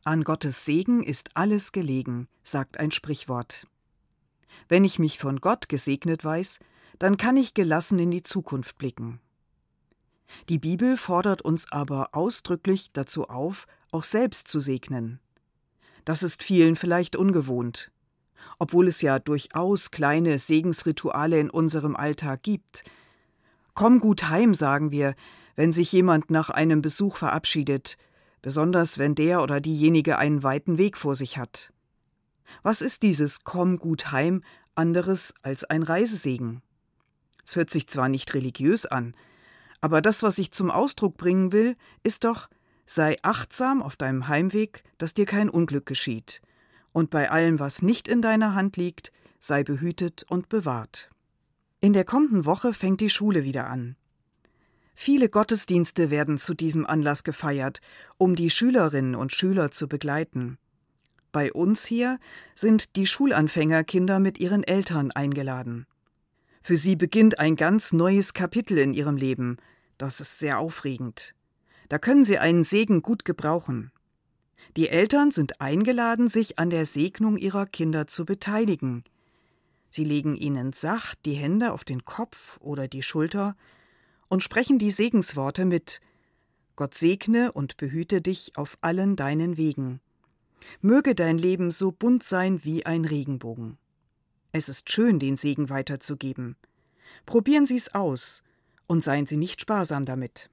An Gottes Segen ist alles gelegen, sagt ein Sprichwort. Wenn ich mich von Gott gesegnet weiß, dann kann ich gelassen in die Zukunft blicken. Die Bibel fordert uns aber ausdrücklich dazu auf, auch selbst zu segnen. Das ist vielen vielleicht ungewohnt, obwohl es ja durchaus kleine Segensrituale in unserem Alltag gibt. Komm gut heim, sagen wir, wenn sich jemand nach einem Besuch verabschiedet, besonders wenn der oder diejenige einen weiten Weg vor sich hat. Was ist dieses Komm gut heim anderes als ein Reisesegen? Es hört sich zwar nicht religiös an, aber das, was ich zum Ausdruck bringen will, ist doch: Sei achtsam auf deinem Heimweg, dass dir kein Unglück geschieht. Und bei allem, was nicht in deiner Hand liegt, sei behütet und bewahrt. In der kommenden Woche fängt die Schule wieder an. Viele Gottesdienste werden zu diesem Anlass gefeiert, um die Schülerinnen und Schüler zu begleiten. Bei uns hier sind die Schulanfängerkinder mit ihren Eltern eingeladen. Für sie beginnt ein ganz neues Kapitel in ihrem Leben. Das ist sehr aufregend. Da können sie einen Segen gut gebrauchen. Die Eltern sind eingeladen, sich an der Segnung ihrer Kinder zu beteiligen. Sie legen ihnen sacht die Hände auf den Kopf oder die Schulter und sprechen die Segensworte mit: Gott segne und behüte dich auf allen deinen Wegen. Möge dein Leben so bunt sein wie ein Regenbogen. Es ist schön, den Segen weiterzugeben. Probieren Sie es aus und seien Sie nicht sparsam damit.